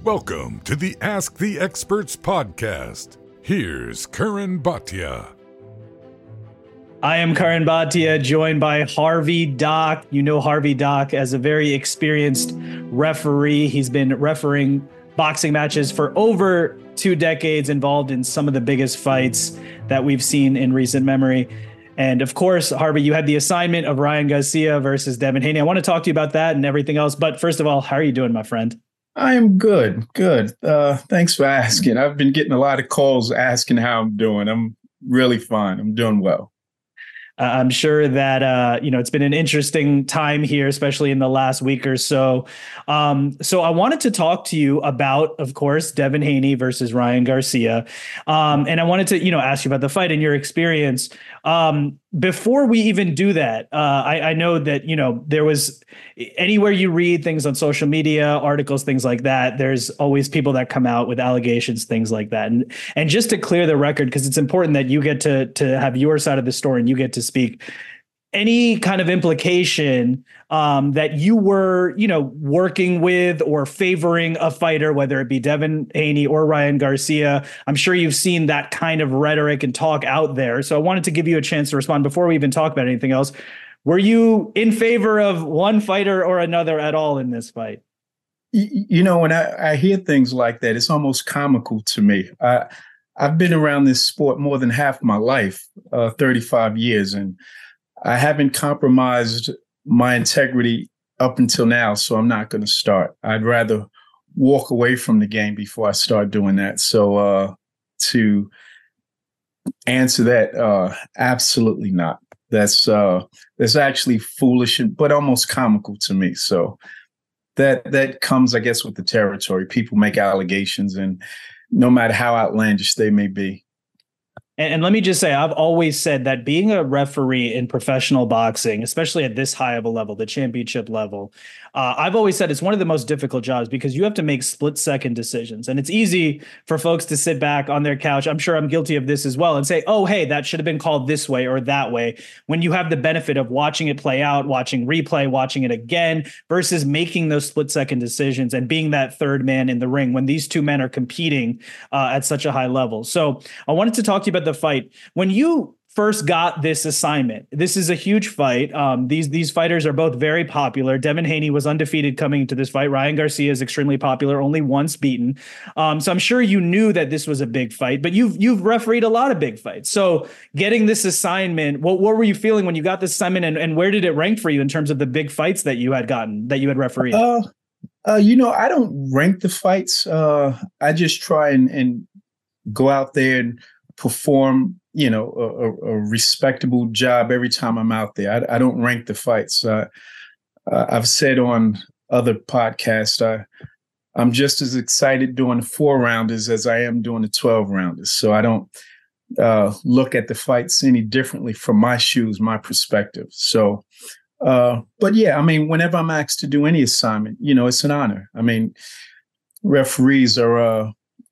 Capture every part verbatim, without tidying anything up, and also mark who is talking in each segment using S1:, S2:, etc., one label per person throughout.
S1: Welcome to the Ask the Experts podcast. Here's Karan Bhatia.
S2: I am Karan Bhatia, joined by Harvey Dock. You know Harvey Dock as a very experienced referee. He's been refereeing boxing matches for over two decades, involved in some of the biggest fights that we've seen in recent memory. And of course, Harvey, you had the assignment of Ryan Garcia versus Devin Haney. I want to talk to you about that and everything else. But first of all, how are you doing, my friend?
S3: I am good, good. Uh, thanks for asking. I've been getting a lot of calls asking how I'm doing. I'm really fine. I'm doing well.
S2: Uh, I'm sure that, uh, you know, it's been an interesting time here, especially in the last week or so. Um, so I wanted to talk to you about, of course, Devin Haney versus Ryan Garcia. Um, and I wanted to, you know, ask you about the fight and your experience. Um, before we even do that, uh, I, I know that, you know, there was anywhere you read things on social media, articles, things like that, there's always people that come out with allegations, things like that. And, and just to clear the record, because it's important that you get to, to have your side of the story and you get to speak. Any kind of implication um, that you were, you know, working with or favoring a fighter, whether it be Devin Haney or Ryan Garcia, I'm sure you've seen that kind of rhetoric and talk out there. So I wanted to give you a chance to respond before we even talk about anything else. Were you in favor of one fighter or another at all in this fight?
S3: You know, when I, I hear things like that, it's almost comical to me. I, I've been around this sport more than half my life, uh, thirty-five years, and I haven't compromised my integrity up until now, so I'm not going to start. I'd rather walk away from the game before I start doing that. So uh, to answer that, uh, absolutely not. That's uh, that's actually foolish, but almost comical to me. So that that comes, I guess, with the territory. People make allegations, and no matter how outlandish they may be.
S2: And let me just say, I've always said that being a referee in professional boxing, especially at this high of a level, the championship level, uh, I've always said it's one of the most difficult jobs because you have to make split second decisions. And it's easy for folks to sit back on their couch. I'm sure I'm guilty of this as well and say, oh, hey, that should have been called this way or that way. When you have the benefit of watching it play out, watching replay, watching it again, versus making those split second decisions and being that third man in the ring when these two men are competing uh, at such a high level. So I wanted to talk to you about the fight. When you first got this assignment, this is a huge fight. Um, these these fighters are both very popular. Devin Haney was undefeated coming into this fight. Ryan Garcia is extremely popular, only once beaten. Um, so I'm sure you knew that this was a big fight, but you've you've refereed a lot of big fights. So getting this assignment, what, what were you feeling when you got this assignment, and, and where did it rank for you in terms of the big fights that you had gotten, that you had refereed?
S3: Uh, uh, you know, I don't rank the fights. Uh, I just try and, and go out there and perform, you know, a, a respectable job every time I'm out there. I, I don't rank the fights. Uh, uh, I've said on other podcasts, I, I'm just as excited doing the four rounders as I am doing the twelve rounders. So I don't uh, look at the fights any differently from my shoes, my perspective. So, uh, but yeah, I mean, whenever I'm asked to do any assignment, you know, it's an honor. I mean, referees are, uh,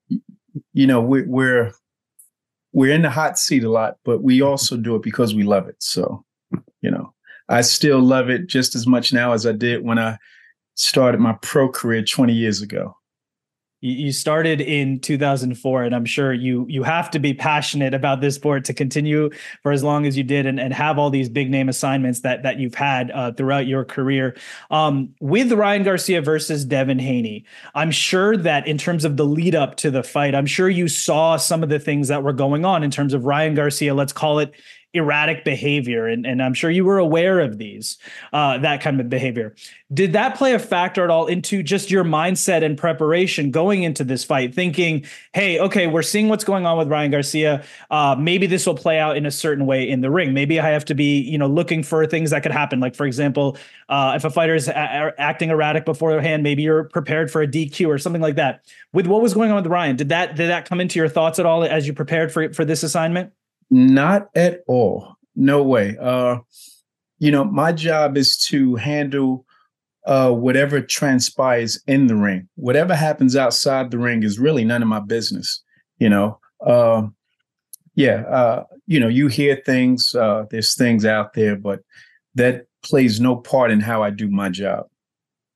S3: you know, we, we're, We're in the hot seat a lot, but we also do it because we love it. So, you know, I still love it just as much now as I did when I started my pro career twenty years ago.
S2: You started in two thousand four, and I'm sure you you have to be passionate about this sport to continue for as long as you did and, and have all these big name assignments that that you've had uh, throughout your career. Um, with Ryan Garcia versus Devin Haney, I'm sure that in terms of the lead up to the fight, I'm sure you saw some of the things that were going on in terms of Ryan Garcia, let's call it erratic behavior. And, and I'm sure you were aware of these, uh, that kind of behavior. Did that play a factor at all into just your mindset and preparation going into this fight, thinking, hey, okay, we're seeing what's going on with Ryan Garcia. Uh, maybe this will play out in a certain way in the ring. Maybe I have to be, you know, looking for things that could happen. Like, for example, uh, if a fighter is a- acting erratic beforehand, maybe you're prepared for a D Q or something like that. With what was going on with Ryan, did that, did that come into your thoughts at all as you prepared for, for this assignment?
S3: Not at all. No way. Uh, you know, my job is to handle uh, whatever transpires in the ring. Whatever happens outside the ring is really none of my business. You know, uh, yeah, uh, you know, you hear things, uh, there's things out there, but that plays no part in how I do my job.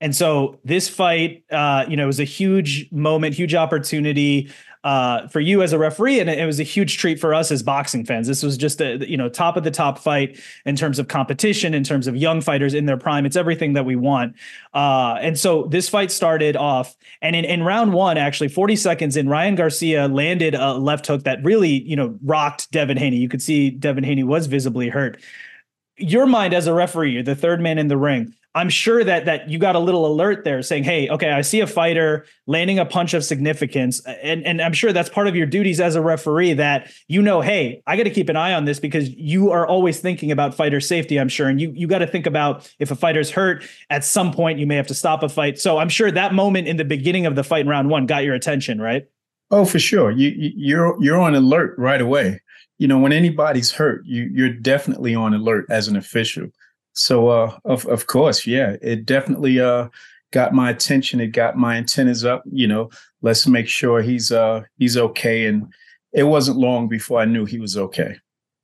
S2: And so this fight, uh, you know, was a huge moment, huge opportunity uh, for you as a referee. And it was a huge treat for us as boxing fans. This was just a, you know, top of the top fight in terms of competition, in terms of young fighters in their prime. It's everything that we want. Uh, and so this fight started off, and in, in round one, actually forty seconds in, Ryan Garcia landed a left hook that really, you know, rocked Devin Haney. You could see Devin Haney was visibly hurt. Your mind as a referee, you're the third man in the ring. I'm sure that that you got a little alert there saying, hey, okay, I see a fighter landing a punch of significance. And, and I'm sure that's part of your duties as a referee, that, you know, hey, I got to keep an eye on this, because you are always thinking about fighter safety, I'm sure. And you, you got to think about, if a fighter's hurt, at some point you may have to stop a fight. So I'm sure that moment in the beginning of the fight in round one got your attention, right?
S3: Oh, for sure. You, you're, you're on alert right away. You know, when anybody's hurt, you, you're definitely on alert as an official. So, uh, of of course, yeah, it definitely uh, got my attention. It got my antennas up. You know, let's make sure he's uh, he's okay. And it wasn't long before I knew he was okay.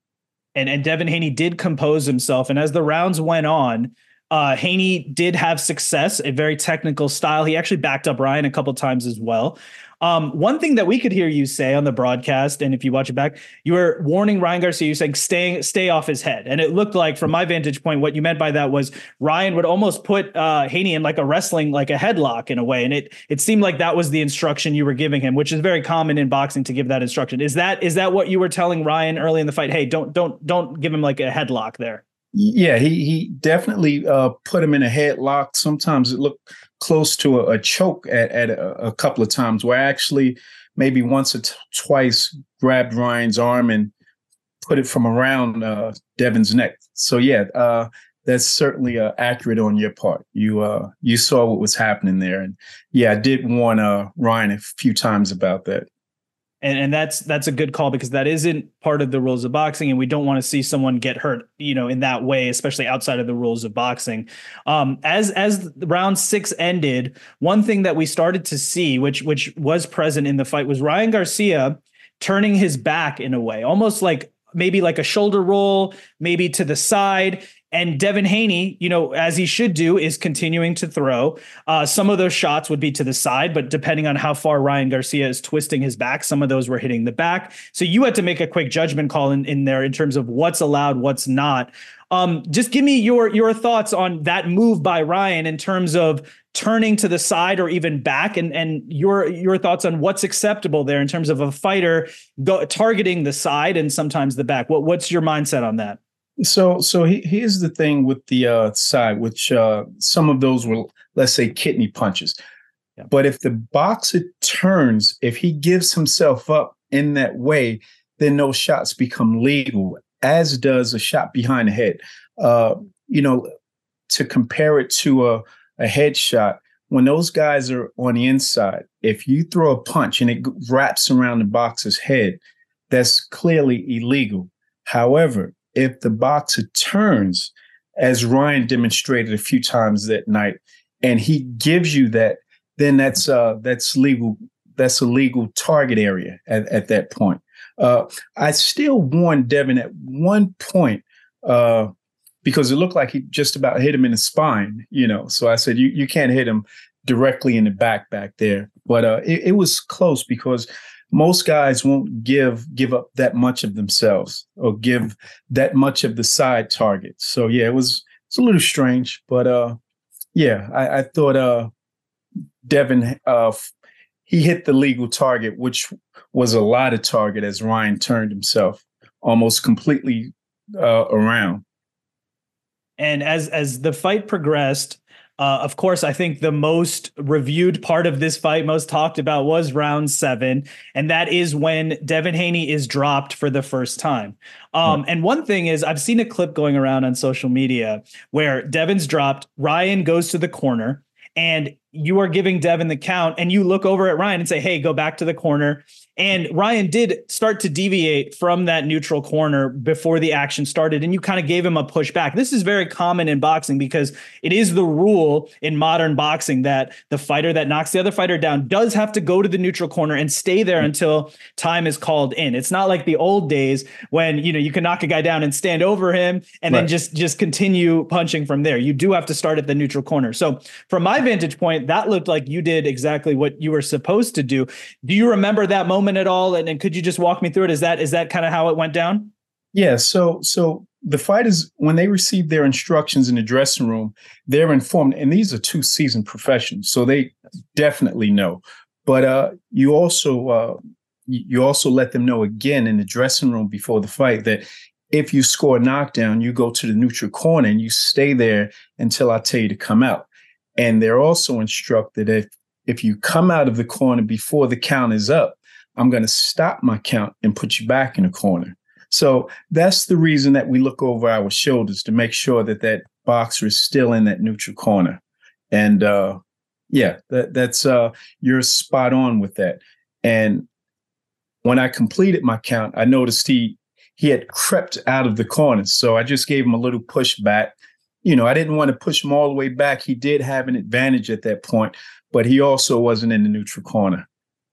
S2: And and Devin Haney did compose himself. And as the rounds went on, uh, Haney did have success, a very technical style. He actually backed up Ryan a couple times as well. Um, one thing that we could hear you say on the broadcast, and if you watch it back, you were warning Ryan Garcia, you saying stay, stay off his head. And it looked like, from my vantage point, what you meant by that was Ryan would almost put uh, Haney in like a wrestling, like a headlock in a way. And it it seemed like that was the instruction you were giving him, which is very common in boxing to give that instruction. Is that is that what you were telling Ryan early in the fight? Hey, don't don't don't give him like a headlock there.
S3: Yeah, he he definitely uh, put him in a headlock. Sometimes it looked close to a, a choke at, at a, a couple of times, where I actually maybe once or t- twice grabbed Ryan's arm and put it from around uh, Devin's neck. So, yeah, uh, that's certainly uh, accurate on your part. You uh, you saw what was happening there. And, yeah, I did warn uh, Ryan a few times about that.
S2: And, and that's that's a good call, because that isn't part of the rules of boxing, and we don't want to see someone get hurt, you know, in that way, especially outside of the rules of boxing. Um, as as round six ended, one thing that we started to see, which which was present in the fight, was Ryan Garcia turning his back in a way, almost like maybe like a shoulder roll, maybe to the side. And Devin Haney, you know, as he should do, is continuing to throw. Uh, some of those shots would be to the side, but depending on how far Ryan Garcia is twisting his back, some of those were hitting the back. So you had to make a quick judgment call in, in there in terms of what's allowed, what's not. Um, just give me your your thoughts on that move by Ryan in terms of turning to the side or even back, and and your your thoughts on what's acceptable there in terms of a fighter go, targeting the side and sometimes the back. What what's your mindset on that?
S3: So, so he, here's the thing with the uh, side, which uh, some of those were, let's say, kidney punches. Yeah. But if the boxer turns, if he gives himself up in that way, then those shots become legal, as does a shot behind the head. Uh, you know, to compare it to a, a headshot, when those guys are on the inside, if you throw a punch and it wraps around the boxer's head, that's clearly illegal. However, if the boxer turns, as Ryan demonstrated a few times that night, and he gives you that, then that's uh, that's legal. That's a legal target area at, at that point. Uh, I still warned Devin at one point uh, because it looked like he just about hit him in the spine, you know. So I said, you you can't hit him directly in the back back there. But uh, it, it was close, because most guys won't give give up that much of themselves or give that much of the side target. So yeah, it was it's a little strange, but uh, yeah, I, I thought uh, Devin uh, he hit the legal target, which was a lot of target, as Ryan turned himself almost completely uh, around.
S2: And as as the fight progressed, Uh, of course, I think the most reviewed part of this fight, most talked about, was round seven. And that is when Devin Haney is dropped for the first time. Um, and one thing is, I've seen a clip going around on social media where Devin's dropped, Ryan goes to the corner, and you are giving Devin the count, and you look over at Ryan and say, hey, go back to the corner. And Ryan did start to deviate from that neutral corner before the action started, and you kind of gave him a push back. This is very common in boxing because it is the rule in modern boxing that the fighter that knocks the other fighter down does have to go to the neutral corner and stay there until time is called in. It's not like the old days when, you know, you can knock a guy down and stand over him and right. then just, just continue punching from there. You do have to start at the neutral corner. So from my vantage point, that looked like you did exactly what you were supposed to do. Do you remember that moment at all? And, and could you just walk me through it? Is that is that kind of how it went down?
S3: Yeah. So so the fighters, when they receive their instructions in the dressing room, they're informed, and these are two seasoned professionals, so they definitely know. But uh, you also uh, you also let them know again in the dressing room before the fight that if you score a knockdown, you go to the neutral corner and you stay there until I tell you to come out. And they're also instructed that if, if you come out of the corner before the count is up, I'm going to stop my count and put you back in the corner. So that's the reason that we look over our shoulders to make sure that that boxer is still in that neutral corner. And uh, yeah, that, that's uh, you're spot on with that. And when I completed my count, I noticed he he had crept out of the corner. So I just gave him a little push back. You know, I didn't want to push him all the way back. He did have an advantage at that point, but he also wasn't in the neutral corner.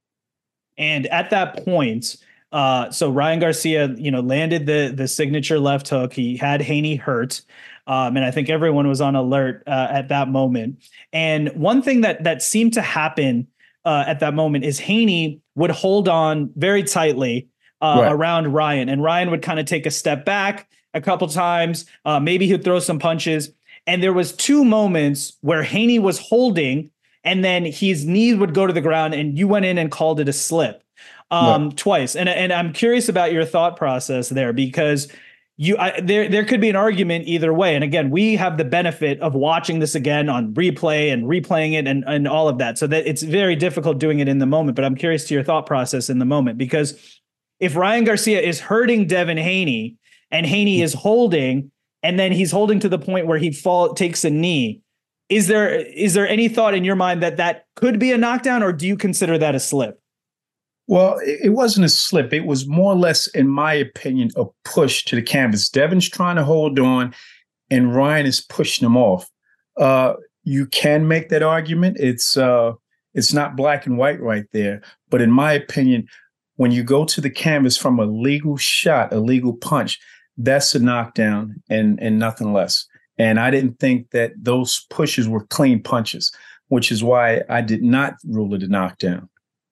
S2: And at that point, uh, so Ryan Garcia, you know, landed the the signature left hook. He had Haney hurt, um, and I think everyone was on alert uh, at that moment. And one thing that that seemed to happen uh, at that moment is Haney would hold on very tightly uh, right. around Ryan, and Ryan would kind of take a step back a couple times. Uh, maybe he'd throw some punches, and there was two moments where Haney was holding, and then his knees would go to the ground, and you went in and called it a slip um, right. twice. And and I'm curious about your thought process there, because you I, there there could be an argument either way. And again, we have the benefit of watching this again on replay and replaying it and and all of that, so that it's very difficult doing it in the moment. But I'm curious to your thought process in the moment, because if Ryan Garcia is hurting Devin Haney and Haney is holding, and then he's holding to the point where he fall takes a knee, Is there is there any thought in your mind that that could be a knockdown, or do you consider that a slip?
S3: Well, it wasn't a slip. It was more or less, in my opinion, a push to the canvas. Devin's trying to hold on, and Ryan is pushing him off. Uh, you can make that argument. It's uh, it's not black and white right there. But in my opinion, when you go to the canvas from a legal shot, a legal punch, that's a knockdown and and nothing less. And I didn't think that those pushes were clean punches, which is why I did not rule it a knockdown.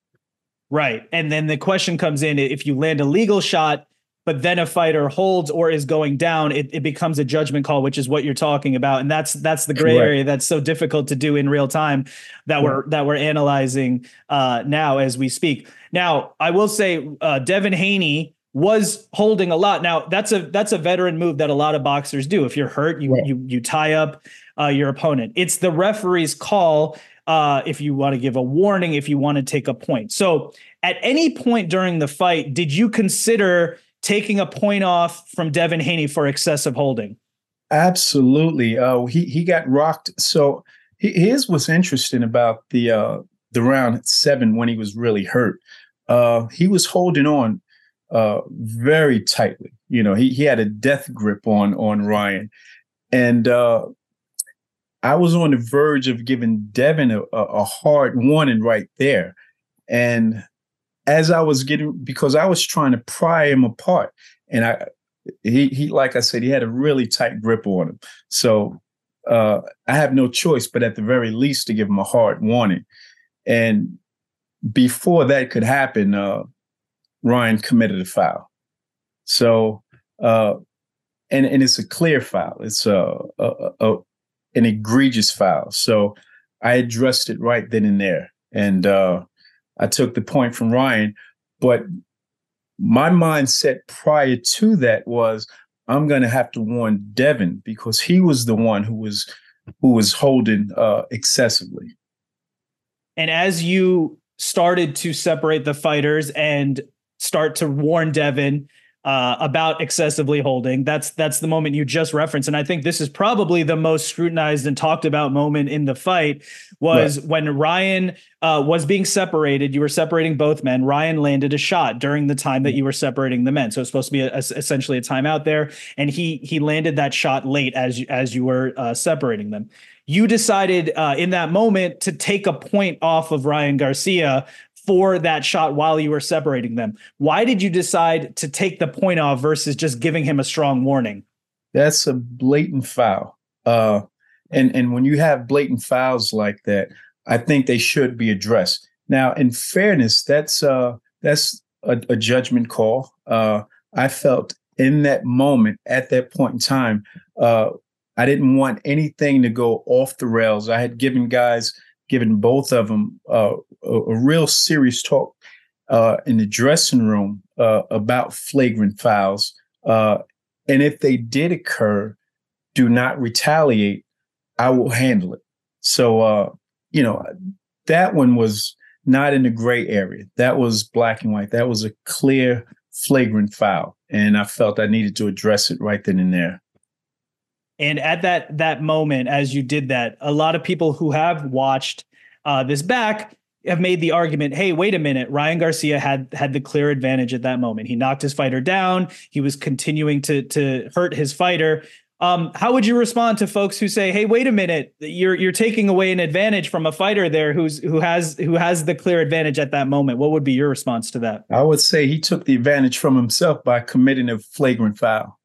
S2: Right. And then the question comes in, if you land a legal shot, but then a fighter holds or is going down, it, it becomes a judgment call, which is what you're talking about. And that's that's the gray Correct. area that's so difficult to do in real time that yeah. we're that we're analyzing uh, now as we speak. Now, I will say uh, Devin Haney was holding a lot. Now, that's a that's a veteran move that a lot of boxers do. If you're hurt, you yeah. you you tie up uh, your opponent. It's the referee's call uh, if you want to give a warning, if you want to take a point. So at any point during the fight, did you consider taking a point off from Devin Haney for excessive holding?
S3: Absolutely. Uh, he he got rocked. So he, here's what's interesting about the uh, the round seven when he was really hurt. Uh, he was holding on uh, very tightly. You know, he he had a death grip on on Ryan, and uh, I was on the verge of giving Devin a, a hard warning right there. And as I was getting, because I was trying to pry him apart, and I, he, he, like I said, he had a really tight grip on him. So uh, I have no choice, but at the very least to give him a hard warning. And before that could happen, uh, Ryan committed a foul. So, uh, and and it's a clear foul. It's a, a, a an egregious foul. So I addressed it right then and there, and uh, I took the point from Ryan. But my mindset prior to that was I'm going to have to warn Devin, because he was the one who was who was holding uh, excessively.
S2: And as you started to separate the fighters and start to warn Devin, uh, about excessively holding. That's that's the moment you just referenced, and I think this is probably the most scrutinized and talked about moment in the fight. Was right. when Ryan uh, was being separated. You were separating both men. Ryan landed a shot during the time that you were separating the men, so it's supposed to be a, a, essentially a timeout there, and he he landed that shot late as you, as you were uh, separating them. You decided uh, in that moment to take a point off of Ryan Garcia for that shot while you were separating them. Why did you decide to take the point off versus just giving him a strong warning?
S3: That's a blatant foul. Uh, and, and when you have blatant fouls like that, I think they should be addressed. Now, in fairness, that's uh, that's a, a judgment call. Uh, I felt in that moment, at that point in time, uh, I didn't want anything to go off the rails. I had given guys given both of them uh, a, a real serious talk uh, in the dressing room uh, about flagrant fouls. Uh, and if they did occur, do not retaliate. I will handle it. So, uh, you know, that one was not in the gray area. That was black and white. That was a clear, flagrant foul. And I felt I needed to address it right then and there.
S2: And at that that moment, as you did that, a lot of people who have watched uh, this back have made the argument, hey, wait a minute, Ryan Garcia had had the clear advantage at that moment. He knocked his fighter down. He was continuing to to hurt his fighter. Um, how would you respond to folks who say, hey, wait a minute, you're you're taking away an advantage from a fighter there who's who has who has the clear advantage at that moment? What would be your response to that?
S3: I would say he took the advantage from himself by committing a flagrant foul.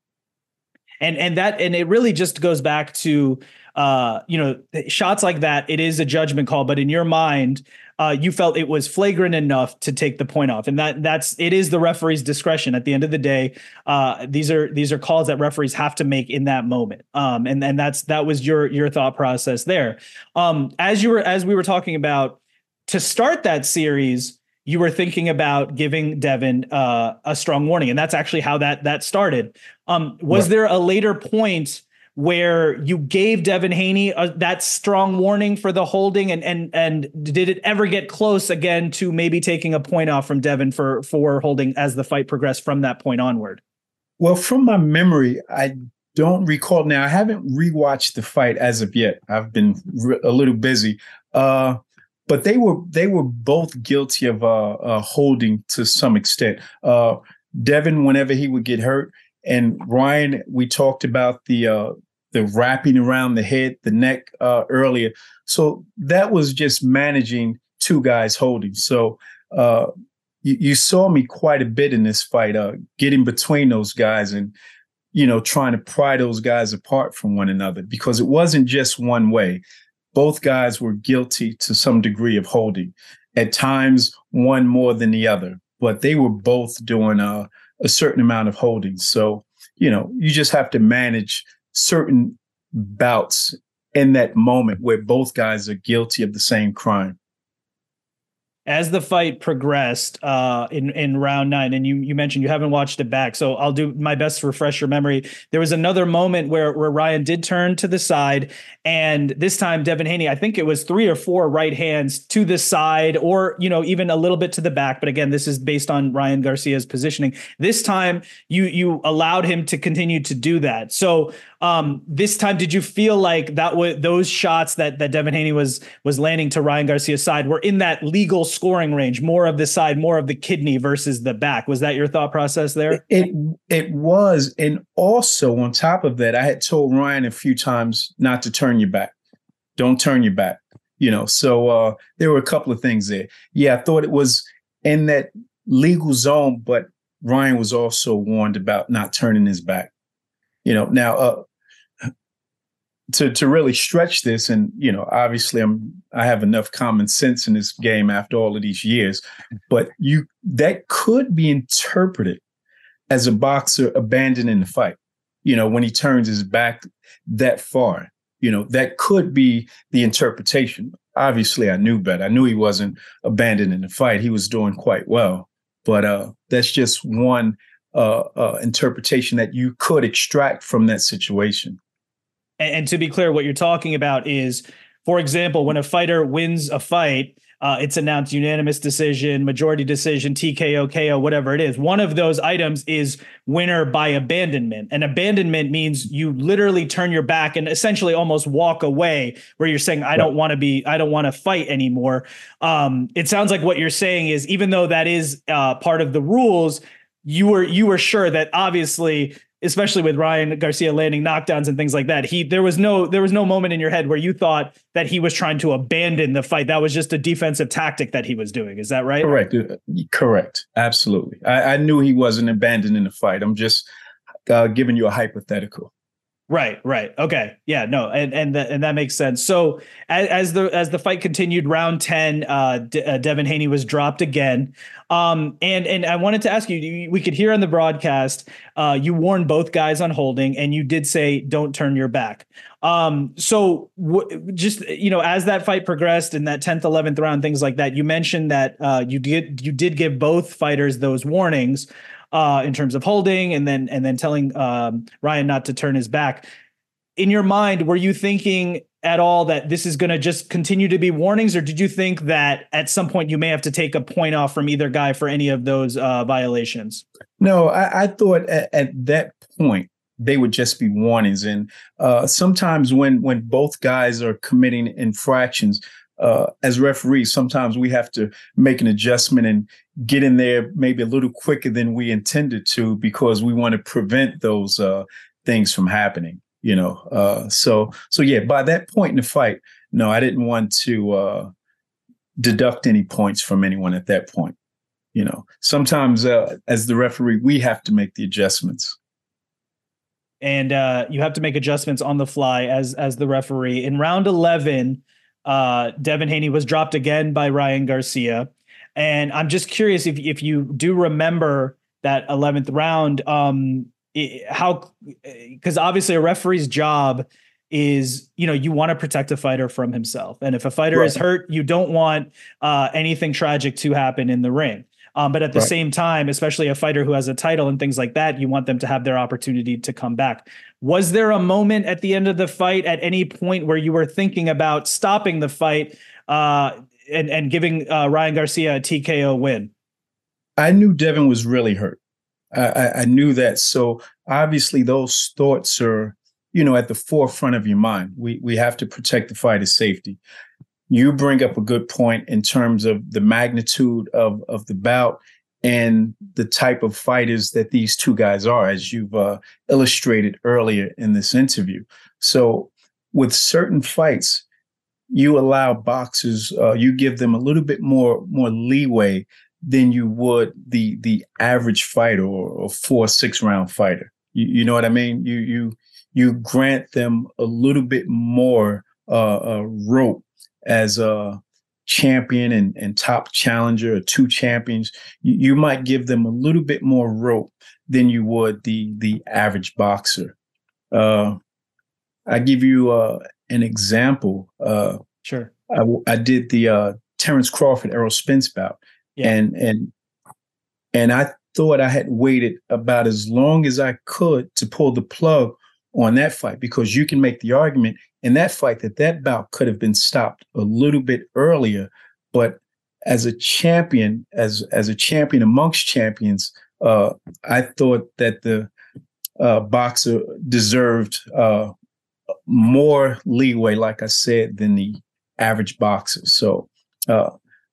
S2: And and that and it really just goes back to, uh, you know, shots like that. It is a judgment call. But in your mind, uh, you felt it was flagrant enough to take the point off. And that that's it is the referee's discretion. At the end of the day, uh, these are these are calls that referees have to make in that moment. Um, and, and that's that was your your thought process there. Um, as you were as we were talking about to start that series, you were thinking about giving Devin uh, a strong warning. And that's actually how that that started. Um, was right. there a later point where you gave Devin Haney a, that strong warning for the holding? And and and did it ever get close again to maybe taking a point off from Devin for, for holding as the fight progressed from that point onward?
S3: Well, from my memory, I don't recall. Now, I haven't rewatched the fight as of yet. I've been re- a little busy. Uh, But they were they were both guilty of uh, uh, holding to some extent. Uh, Devin, whenever he would get hurt, and Ryan, we talked about the uh, the wrapping around the head, the neck uh, earlier. So that was just managing two guys holding. So uh, you, you saw me quite a bit in this fight, uh, getting between those guys and you know trying to pry those guys apart from one another because it wasn't just one way. Both guys were guilty to some degree of holding. At times, one more than the other, but they were both doing a, a certain amount of holding. So, you know, you just have to manage certain bouts in that moment where both guys are guilty of the same crime.
S2: As the fight progressed uh, in in round nine, and you you mentioned you haven't watched it back, so I'll do my best to refresh your memory. There was another moment where where Ryan did turn to the side, and this time Devin Haney, I think it was three or four right hands to the side, or you know even a little bit to the back. But again, this is based on Ryan Garcia's positioning. This time, you you allowed him to continue to do that. So um, this time, did you feel like that was those shots that that Devin Haney was was landing to Ryan Garcia's side were in that legal scoring range, more of the side, more of the kidney versus the back? Was that your thought process there?
S3: It it was. And also on top of that, I had told Ryan a few times not to turn your back. Don't turn your back. You know, so uh, there were a couple of things there. Yeah, I thought it was in that legal zone, but Ryan was also warned about not turning his back. You know, now uh, to to really stretch this, and you know, obviously, I'm I have enough common sense in this game after all of these years, but you that could be interpreted as a boxer abandoning the fight. You know, when he turns his back that far, you know, that could be the interpretation. Obviously, I knew better. I knew he wasn't abandoning the fight. He was doing quite well, but uh, that's just one uh, uh, interpretation that you could extract from that situation.
S2: And, and to be clear, what you're talking about is, for example, when a fighter wins a fight, uh, it's announced unanimous decision, majority decision, T K O, K O, whatever it is. One of those items is winner by abandonment. And abandonment means you literally turn your back and essentially almost walk away, where you're saying, I don't want to be, I don't want to fight anymore. Um, it sounds like what you're saying is, even though that is uh, part of the rules, you were, you were sure that obviously, especially with Ryan Garcia landing knockdowns and things like that, he there was no there was no moment in your head where you thought that he was trying to abandon the fight. That was just a defensive tactic that he was doing. Is that right?
S3: Correct. Correct. Absolutely. I, I knew he wasn't abandoning the fight. I'm just uh, giving you a hypothetical.
S2: Right, right. Okay. Yeah, no, and and that and that makes sense. So as, as the as the fight continued, round ten, uh, De- uh, Devin Haney was dropped again. Um, and and I wanted to ask you, we could hear on the broadcast, uh, you warned both guys on holding, and you did say, don't turn your back. Um, so w- just, you know, as that fight progressed in that tenth, eleventh round, things like that, you mentioned that uh, you did you did give both fighters those warnings. Uh, in terms of holding, and then and then telling um, Ryan not to turn his back. In your mind, were you thinking at all that this is going to just continue to be warnings, or did you think that at some point you may have to take a point off from either guy for any of those uh, violations?
S3: No, I, I thought at, at that point they would just be warnings, and uh, sometimes when when both guys are committing infractions, uh, as referees, sometimes we have to make an adjustment and get in there maybe a little quicker than we intended to, because we want to prevent those uh, things from happening, you know. Uh, so, so yeah, by that point in the fight, no, I didn't want to uh, deduct any points from anyone at that point. You know, sometimes uh, as the referee, we have to make the adjustments.
S2: And uh, you have to make adjustments on the fly as as the referee. In round eleven, uh, Devin Haney was dropped again by Ryan Garcia. And I'm just curious if if you do remember that eleventh round, um, it, how, because obviously a referee's job is, you know, you want to protect a fighter from himself. And if a fighter right. is hurt, you don't want uh, anything tragic to happen in the ring. Um, but at the right. same time, especially a fighter who has a title and things like that, you want them to have their opportunity to come back. Was there a moment at the end of the fight at any point where you were thinking about stopping the fight uh, and, and giving uh, Ryan Garcia a T K O win?
S3: I knew Devin was really hurt. I, I, I knew that. So obviously those thoughts are, you know, at the forefront of your mind. We we have to protect the fighter's safety. You bring up a good point in terms of the magnitude of, of the bout and the type of fighters that these two guys are, as you've uh, illustrated earlier in this interview. So with certain fights, you allow boxers, uh, you give them a little bit more more leeway than you would the the average fighter or, or four, six round fighter. You, you know what I mean? You you you grant them a little bit more uh, uh, rope as a champion and, and top challenger, or two champions. You, you might give them a little bit more rope than you would the the average boxer. Uh, I give you uh, an example. Uh,
S2: sure.
S3: I, I did the uh, Terrence Crawford Errol Spence bout, yeah. and and and I thought I had waited about as long as I could to pull the plug on that fight, because you can make the argument in that fight that that bout could have been stopped a little bit earlier. But as a champion, as as a champion amongst champions, uh, I thought that the uh, boxer deserved uh, more leeway, like I said, than the average boxer. So, uh,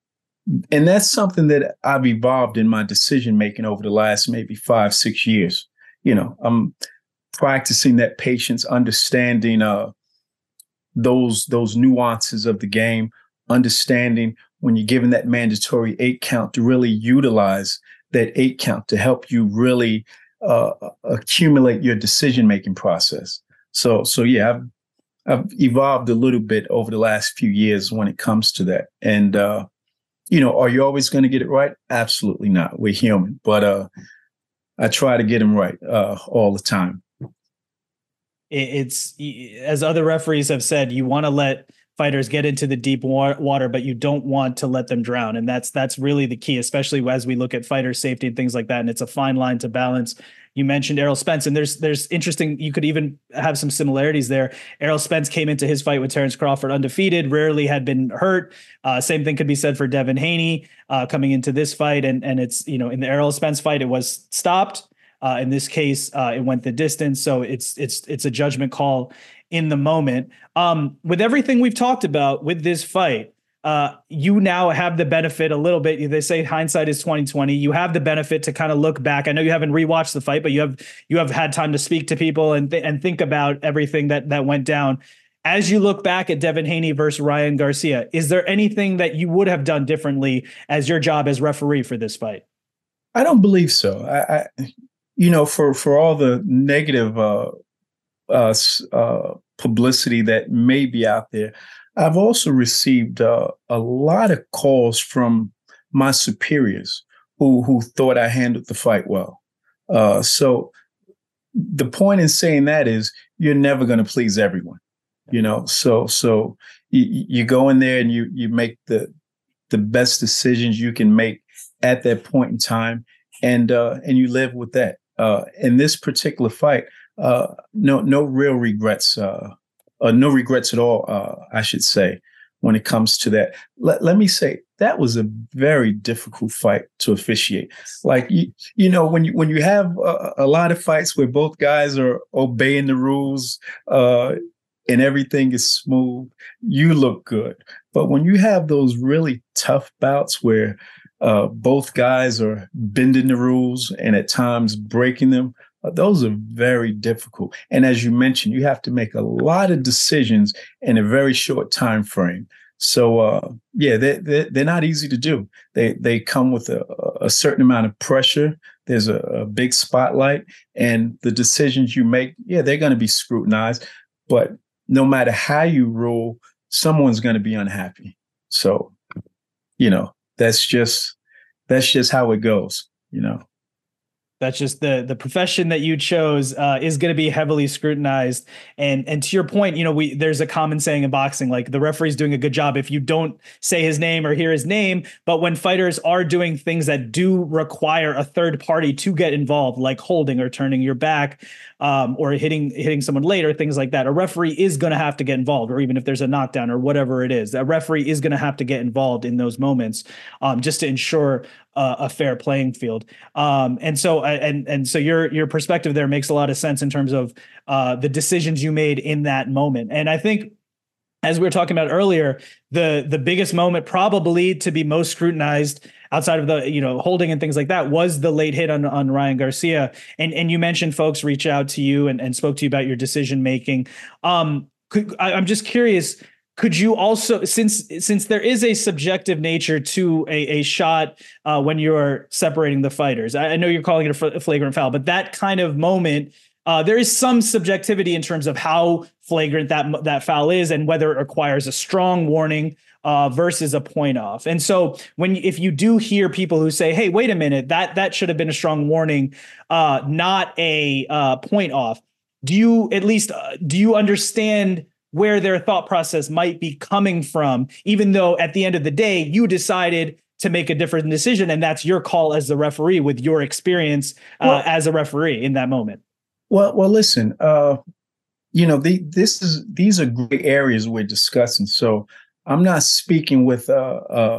S3: and that's something that I've evolved in my decision making over the last maybe five, six years. You know, I'm practicing that patience, understanding uh, those those nuances of the game, understanding when you're given that mandatory eight count to really utilize that eight count to help you really uh, accumulate your decision making process. So, so yeah, I've I've evolved a little bit over the last few years when it comes to that. And uh, you know, are you always going to get it right? Absolutely not. We're human, but uh, I try to get them right uh, all the time.
S2: It's, as other referees have said, you want to let fighters get into the deep wa- water, but you don't want to let them drown. And that's that's really the key, especially as we look at fighter safety and things like that. And it's a fine line to balance. You mentioned Errol Spence, and there's there's interesting. You could even have some similarities there. Errol Spence came into his fight with Terrence Crawford undefeated, rarely had been hurt. Uh, same thing could be said for Devin Haney uh, coming into this fight, and and it's you know in the Errol Spence fight it was stopped. Uh, in this case, uh, it went the distance, so it's it's it's a judgment call in the moment. Um, with everything we've talked about with this fight. Uh, you now have the benefit a little bit. They say hindsight is twenty twenty. You have the benefit to kind of look back. I know you haven't rewatched the fight, but you have you have had time to speak to people and th- and think about everything that that went down. As you look back at Devin Haney versus Ryan Garcia, is there anything that you would have done differently as your job as referee for this fight?
S3: I don't believe so. I, I you know, for for all the negative uh, uh, uh, publicity that may be out there. I've also received uh, a lot of calls from my superiors who who thought I handled the fight well. Uh, so the point in saying that is you're never going to please everyone, you know. So so you, you go in there and you you make the the best decisions you can make at that point in time, and uh, and you live with that. Uh, in this particular fight, uh, no no real regrets. Uh, Uh, no regrets at all, uh, I should say, when it comes to that. Let, let me say, that was a very difficult fight to officiate. Like, you, you know, when you when you have a, a lot of fights where both guys are obeying the rules uh, and everything is smooth, you look good. But when you have those really tough bouts where uh, both guys are bending the rules and at times breaking them, those are very difficult. And as you mentioned, you have to make a lot of decisions in a very short time frame. So, uh, yeah, they, they, they're not easy to do. They they come with a, a certain amount of pressure. There's a, a big spotlight. And the decisions you make, yeah, they're going to be scrutinized. But no matter how you rule, someone's going to be unhappy. So, you know, that's just that's just how it goes, you know.
S2: That's just the the profession that you chose uh, is going to be heavily scrutinized. And and to your point, you know, we there's a common saying in boxing, like the referee's doing a good job if you don't say his name or hear his name. But when fighters are doing things that do require a third party to get involved, like holding or turning your back um, or hitting hitting someone late or things like that, a referee is going to have to get involved. Or even if there's a knockdown or whatever it is, a referee is going to have to get involved in those moments um, just to ensure Uh, a fair playing field. Um, and so, and, and so your, your perspective there makes a lot of sense in terms of uh, the decisions you made in that moment. And I think, as we were talking about earlier, the, the biggest moment probably to be most scrutinized outside of the, you know, holding and things like that was the late hit on, on Ryan Garcia. And, and you mentioned folks reach out to you and, and spoke to you about your decision making. Um, could, I, I'm just curious, could you also, since since there is a subjective nature to a, a shot uh, when you're separating the fighters, I, I know you're calling it a, a flagrant foul, but that kind of moment, uh, there is some subjectivity in terms of how flagrant that that foul is and whether it requires a strong warning uh, versus a point off. And so when if you do hear people who say, "Hey, wait a minute, that that should have been a strong warning, uh, not a uh, point off," do you at least uh, do you understand where their thought process might be coming from, even though at the end of the day, you decided to make a different decision and that's your call as the referee with your experience uh, well, as a referee in that moment?
S3: Well, well, listen, uh, you know, the, this is these are great areas we're discussing. So I'm not speaking with, uh, uh,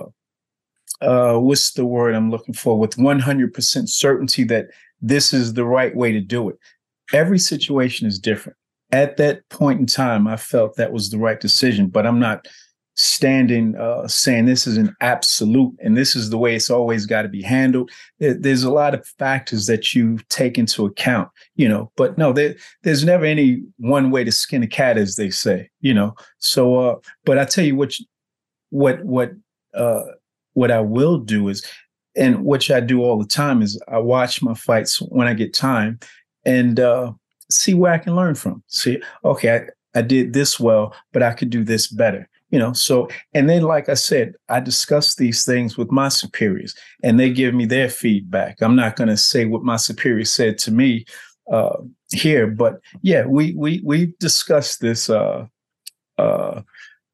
S3: uh, what's the word I'm looking for, with one hundred percent certainty that this is the right way to do it. Every situation is different. At that point in time, I felt that was the right decision, but I'm not standing uh, saying this is an absolute and this is the way it's always got to be handled. There, there's a lot of factors that you take into account, you know, but no, there, there's never any one way to skin a cat, as they say, you know. So, uh, but I tell you what, what, what, uh, what I will do is, and which I do all the time, is I watch my fights when I get time and, uh, see where I can learn from. See, okay, I, I did this well, but I could do this better, you know? So, and then, like I said, I discuss these things with my superiors and they give me their feedback. I'm not going to say what my superior said to me uh, here, but yeah, we, we, we discussed this uh, uh,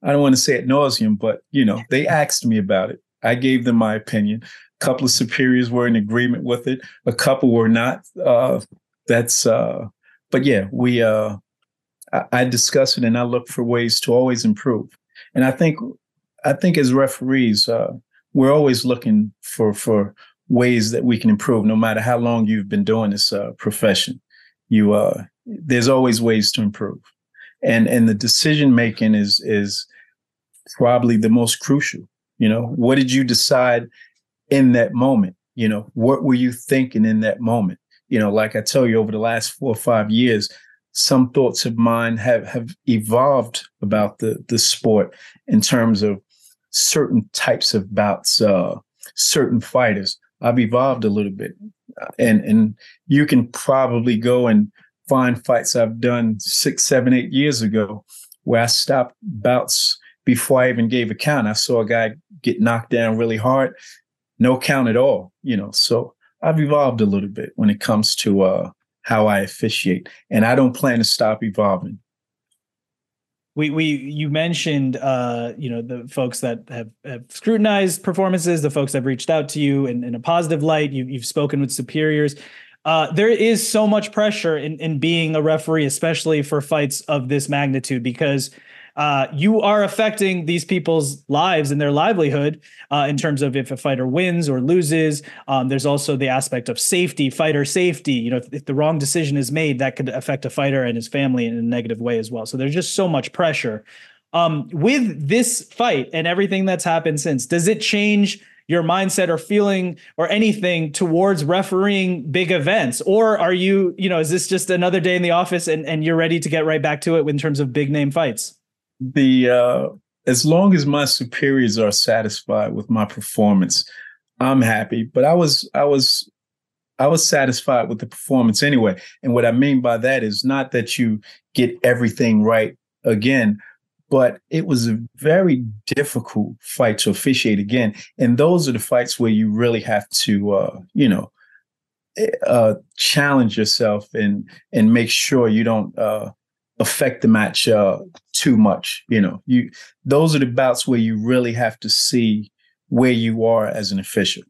S3: I don't want to say ad nauseum, but you know, they asked me about it. I gave them my opinion. A couple of superiors were in agreement with it. A couple were not. Uh, that's, uh, but yeah, we. Uh, I, I discuss it and I look for ways to always improve. And I think, I think as referees, uh, we're always looking for for ways that we can improve. No matter how long you've been doing this uh, profession, you uh, there's always ways to improve. And and the decision making is is probably the most crucial. You know, what did you decide in that moment? You know, what were you thinking in that moment? You know, like I tell you, over the last four or five years, some thoughts of mine have have evolved about the the sport in terms of certain types of bouts, uh, certain fighters. I've evolved a little bit, and and you can probably go and find fights I've done six, seven, eight years ago where I stopped bouts before I even gave a count. I saw a guy get knocked down really hard, no count at all, you know. So I've evolved a little bit when it comes to uh, how I officiate, and I don't plan to stop evolving.
S2: We we you mentioned uh, you know, the folks that have, have scrutinized performances, the folks that have reached out to you in, in a positive light. You, you've spoken with superiors. Uh, there is so much pressure in, in being a referee, especially for fights of this magnitude, because uh, you are affecting these people's lives and their livelihood uh, in terms of if a fighter wins or loses. Um, there's also the aspect of safety, fighter safety. You know, if, if the wrong decision is made, that could affect a fighter and his family in a negative way as well. So there's just so much pressure. Um, with this fight and everything that's happened since, does it change your mindset or feeling or anything towards refereeing big events? Or are you, you know, is this just another day in the office and, and you're ready to get right back to it in terms of big name fights?
S3: The uh, as long as my superiors are satisfied with my performance, I'm happy. But I was I was I was satisfied with the performance anyway. And what I mean by that is not that you get everything right again, but it was a very difficult fight to officiate again. And those are the fights where you really have to, uh, you know, uh, challenge yourself and and make sure you don't uh, affect the match uh, too much. You know, you those are the bouts where you really have to see where you are as an official.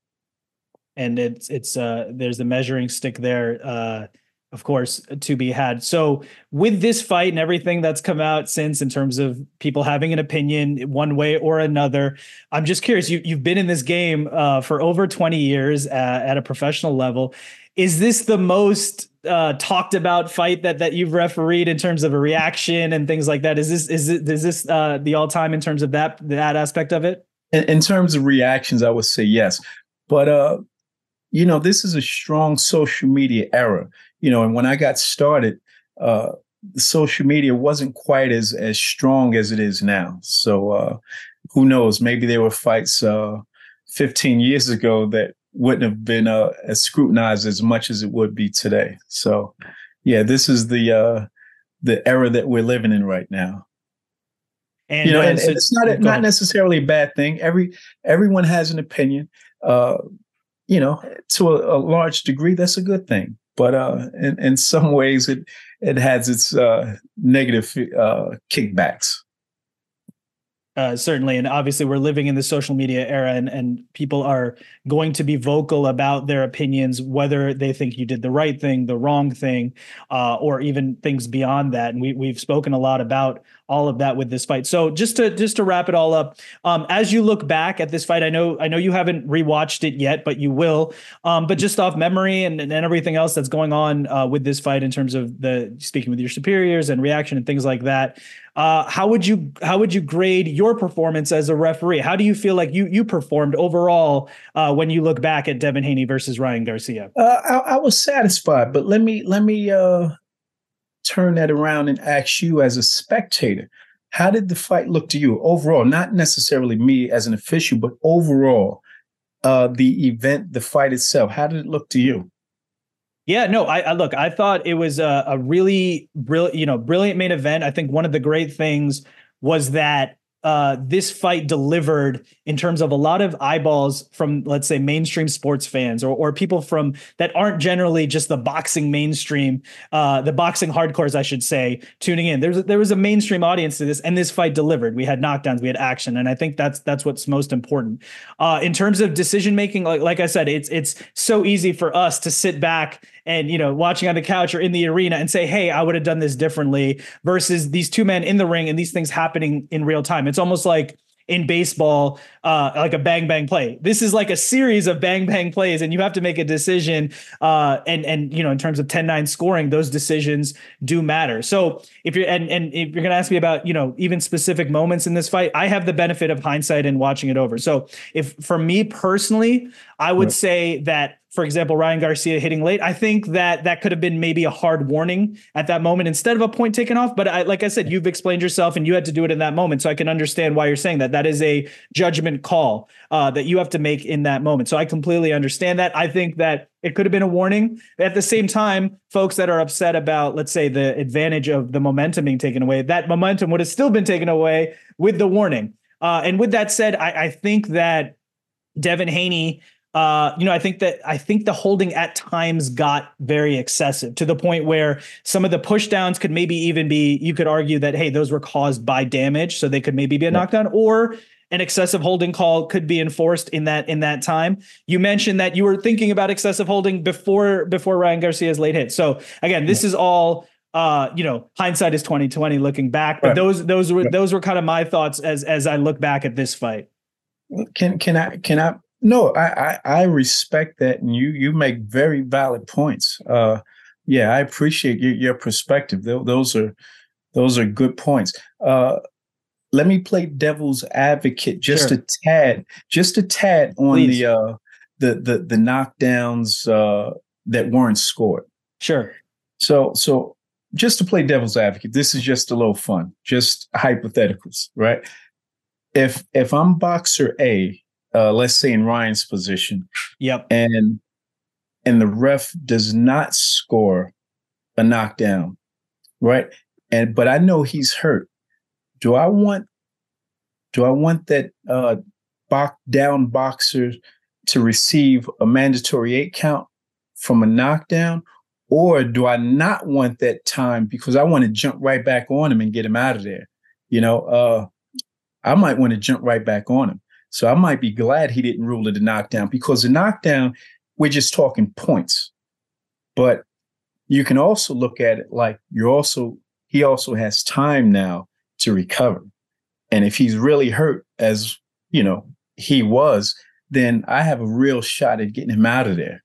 S2: And it's it's uh, there's the measuring stick there. Uh, of course, to be had. So with this fight and everything that's come out since in terms of people having an opinion one way or another, I'm just curious, you, you've been in this game uh, for over twenty years uh, at a professional level. Is this the most uh, talked about fight that that you've refereed in terms of a reaction and things like that? Is this is it, is this uh, the all time in terms of that that aspect of it?
S3: In, in terms of reactions, I would say yes. But, uh, you know, this is a strong social media era. You know, and when I got started, uh, the social media wasn't quite as as strong as it is now. So uh, who knows? Maybe there were fights uh, fifteen years ago that wouldn't have been uh, as scrutinized as much as it would be today. So, yeah, this is the uh, the era that we're living in right now. And, you know, and, so, and it's not a, not necessarily a bad thing. Every everyone has an opinion. Uh, you know, to a, a large degree, that's a good thing. But uh, in, in some ways, it it has its uh, negative uh, kickbacks.
S2: Uh, certainly. And obviously, we're living in the social media era, and, and people are going to be vocal about their opinions, whether they think you did the right thing, the wrong thing, uh, or even things beyond that. And we, we've spoken a lot about all of that with this fight. So just to just to wrap it all up, um, as you look back at this fight, I know I know you haven't rewatched it yet, but you will. Um, but just off memory and, and everything else that's going on uh, with this fight in terms of the speaking with your superiors and reaction and things like that, uh, how would you how would you grade your performance as a referee? How do you feel like you you performed overall uh, when you look back at Devin Haney versus Ryan Garcia?
S3: Uh, I, I was satisfied, but let me let me. Uh... turn that around and ask you as a spectator, how did the fight look to you overall? Not necessarily me as an official, but overall, uh, the event, the fight itself, how did it look to you?
S2: Yeah, no, I, I look, I thought it was a, a really brilliant, you know, brilliant main event. I think one of the great things was that uh, this fight delivered in terms of a lot of eyeballs from, let's say, mainstream sports fans or, or people from that aren't generally just the boxing mainstream, uh, the boxing hardcores, I should say, tuning in. There's there was a mainstream audience to this, and this fight delivered. We had knockdowns, we had action, and I think that's that's what's most important. Uh, in terms of decision making, like like I said, it's it's so easy for us to sit back and, you know, watching on the couch or in the arena and say, hey, I would have done this differently, versus these two men in the ring and these things happening in real time. It's almost like in baseball, uh, like a bang, bang play. This is like a series of bang, bang plays, and you have to make a decision. Uh, and, and, you know, in terms of ten nine scoring, those decisions do matter. So if you're, and, and if you're going to ask me about, you know, even specific moments in this fight, I have the benefit of hindsight and watching it over. So if, for me personally, I would yeah. say that, for example, Ryan Garcia hitting late, I think that that could have been maybe a hard warning at that moment instead of a point taken off. But I, like I said, you've explained yourself and you had to do it in that moment. So I can understand why you're saying that. That is a judgment call uh, that you have to make in that moment. So I completely understand that. I think that it could have been a warning. At the same time, folks that are upset about, let's say, the advantage of the momentum being taken away, that momentum would have still been taken away with the warning. Uh, and with that said, I, I think that Devin Haney, Uh, you know, I think that I think the holding at times got very excessive to the point where some of the push downs could maybe even be, you could argue that, hey, those were caused by damage. So they could maybe be a yeah. knockdown, or an excessive holding call could be enforced in that in that time. You mentioned that you were thinking about excessive holding before before Ryan Garcia's late hit. So again, this yeah. is all uh, you know, hindsight is twenty twenty looking back. But right. those those were yeah. those were kind of my thoughts as as I look back at this fight.
S3: Can can I can I No, I, I I respect that, and you you make very valid points. Uh, yeah, I appreciate your your perspective. Those are those are good points. Uh, let me play devil's advocate just sure. a tad, just a tad on Please. the uh, the the the knockdowns uh, that weren't scored.
S2: Sure.
S3: So so just to play devil's advocate, this is just a little fun, just hypotheticals, right? If if I'm boxer A. Uh, let's say in Ryan's position.
S2: Yep.
S3: And and the ref does not score a knockdown, right? And but I know he's hurt. Do I want do I want that uh box down boxer to receive a mandatory eight count from a knockdown? Or do I not want that time because I want to jump right back on him and get him out of there? You know, uh, I might want to jump right back on him. So I might be glad he didn't rule it a knockdown, because the knockdown, we're just talking points. But you can also look at it like you're also, he also has time now to recover. And if he's really hurt, as you know, he was, then I have a real shot at getting him out of there.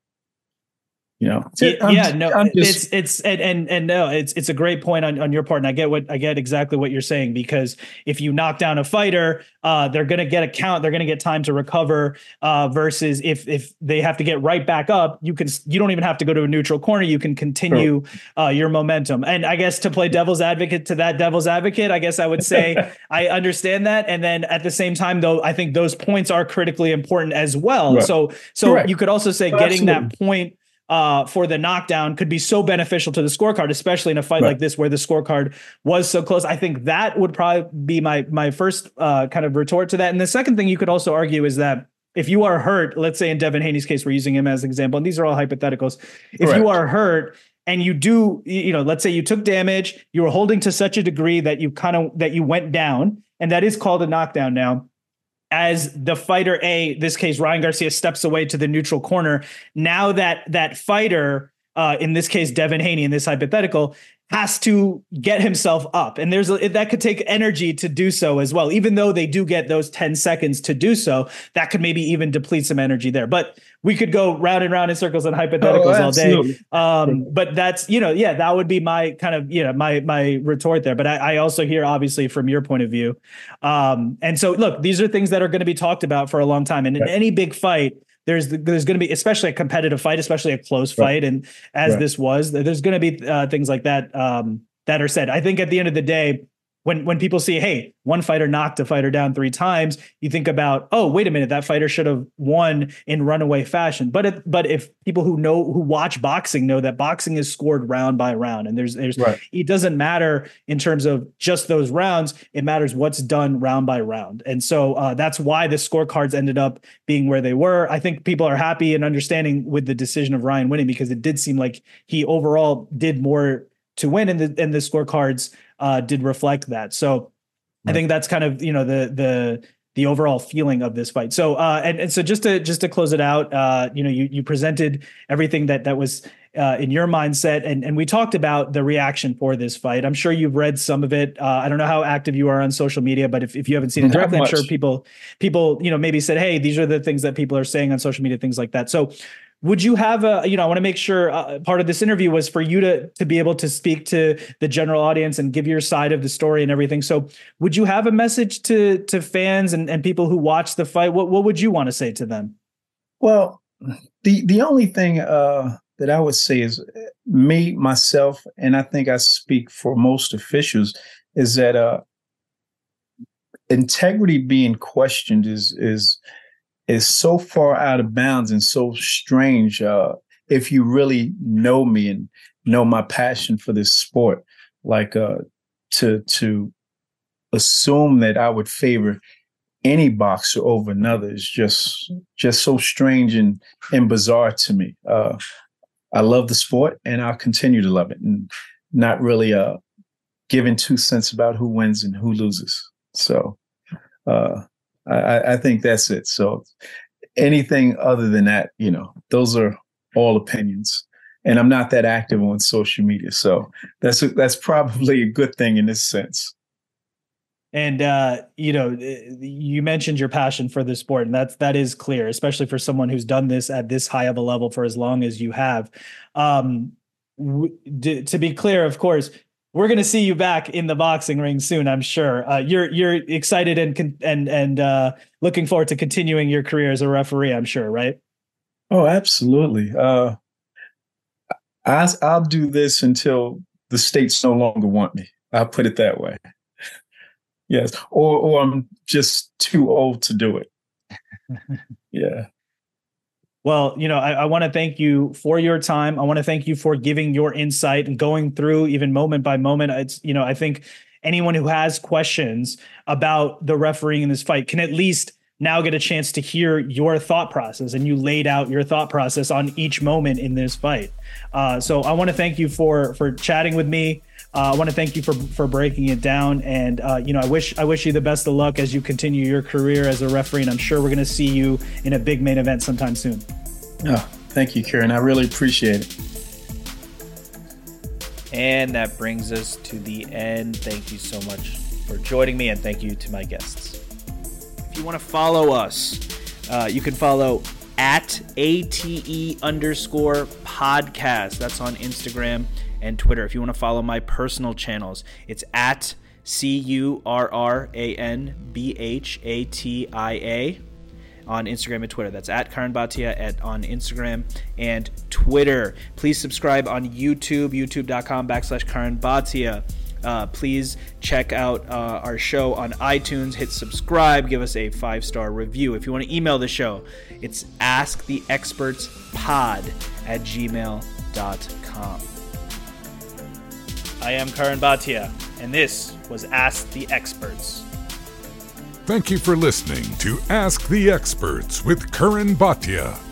S3: You know,
S2: I'm, yeah, no, I'm just, it's, it's, and, and, and no, it's, it's a great point on, on your part. And I get what, I get exactly what you're saying, because if you knock down a fighter, uh, they're going to get a count, they're going to get time to recover, uh, versus if, if they have to get right back up, you can, you don't even have to go to a neutral corner. You can continue, uh, your momentum. And I guess to play devil's advocate to that devil's advocate, I guess I would say I understand that. And then at the same time, though, I think those points are critically important as well. Right. So, so Correct. You could also say getting Absolutely. that point Uh, for the knockdown could be so beneficial to the scorecard, especially in a fight right. like this where the scorecard was so close. I think that would probably be my my first uh, kind of retort to that. And the second thing you could also argue is that if you are hurt, let's say in Devin Haney's case, we're using him as an example, and these are all hypotheticals. If Correct. you are hurt and you do, you know, let's say you took damage, you were holding to such a degree that you kind of that you went down, and that is called a knockdown now. As the fighter A, this case, Ryan Garcia steps away to the neutral corner. Now that that fighter, uh, in this case, Devin Haney, in this hypothetical, has to get himself up. And there's a, that could take energy to do so as well. Even though they do get those ten seconds to do so, that could maybe even deplete some energy there. But we could go round and round in circles and hypotheticals oh, all day. Um, but that's, you know, yeah, that would be my kind of, you know, my, my retort there. But I, I also hear, obviously, from your point of view. Um, and so, look, these are things that are going to be talked about for a long time. And in right. any big fight, There's there's going to be, especially a competitive fight, especially a close right. fight, and as right. this was, there's going to be uh, things like that um, that are said. I think at the end of the day, when when people see, hey, one fighter knocked a fighter down three times, you think about, oh, wait a minute, that fighter should have won in runaway fashion. But if, but if people who know who watch boxing know that boxing is scored round by round, and there's there's right. It doesn't matter in terms of just those rounds. It matters what's done round by round, and so uh, that's why the scorecards ended up being where they were. I think people are happy and understanding with the decision of Ryan winning, because it did seem like he overall did more to win, and the and the scorecards uh, did reflect that. So right. I think that's kind of, you know, the the the overall feeling of this fight. So uh, and and so just to just to close it out, uh, you know, you you presented everything that that was uh, in your mindset, and and we talked about the reaction for this fight. I'm sure you've read some of it. Uh, I don't know how active you are on social media, but if if you haven't seen it directly, I'm sure people people you know maybe said, hey, these are the things that people are saying on social media, things like that. So would you have a, you know, I want to make sure uh, part of this interview was for you to, to be able to speak to the general audience and give your side of the story and everything. So would you have a message to, to fans and, and people who watch the fight? What, what would you want to say to them?
S3: Well, the, the only thing uh, that I would say is me, myself, and I think I speak for most officials, is that uh, integrity being questioned is, is, is so far out of bounds and so strange. Uh, if you really know me and know my passion for this sport, like uh, to to assume that I would favor any boxer over another is just just so strange and and bizarre to me. Uh, I love the sport, and I'll continue to love it, and not really uh, giving two cents about who wins and who loses. So. Uh, I, I think that's it. So anything other than that, you know, those are all opinions. And I'm not that active on social media. So that's that's probably a good thing in this sense.
S2: And, uh, you know, you mentioned your passion for the sport, and that's, that is clear, especially for someone who's done this at this high of a level for as long as you have. Um, w- d- to be clear, of course, we're going to see you back in the boxing ring soon, I'm sure. Uh, you're you're excited and and and uh, looking forward to continuing your career as a referee, I'm sure, right?
S3: Oh, absolutely. Uh, I, I'll do this until the states no longer want me. I'll put it that way. Yes, or or I'm just too old to do it. Yeah.
S2: Well, you know, I, I want to thank you for your time. I want to thank you for giving your insight and going through even moment by moment. It's, you know, I think anyone who has questions about the refereeing in this fight can at least now get a chance to hear your thought process, and you laid out your thought process on each moment in this fight. Uh, so I want to thank you for for chatting with me. Uh, I want to thank you for for breaking it down, and uh, you know, I wish I wish you the best of luck as you continue your career as a referee, and I'm sure we're going to see you in a big main event sometime soon.
S3: Oh, thank you, Karen. I really appreciate it.
S2: And that brings us to the end. Thank you so much for joining me, and thank you to my guests. If you want to follow us, uh, you can follow at ATE underscore podcast. That's on Instagram and Twitter. If you want to follow my personal channels, it's at C U R R A N B H A T I A on Instagram and Twitter. That's at Karan Bhatia at, on Instagram and Twitter. Please subscribe on YouTube, youtube.com backslash Karan Bhatia. Uh, please check out uh, our show on iTunes. Hit subscribe. Give us a five-star review. If you want to email the show, it's asktheexpertspod at gmail dot com. I am Karan Bhatia, and this was Ask the Experts.
S1: Thank you for listening to Ask the Experts with Karan Bhatia.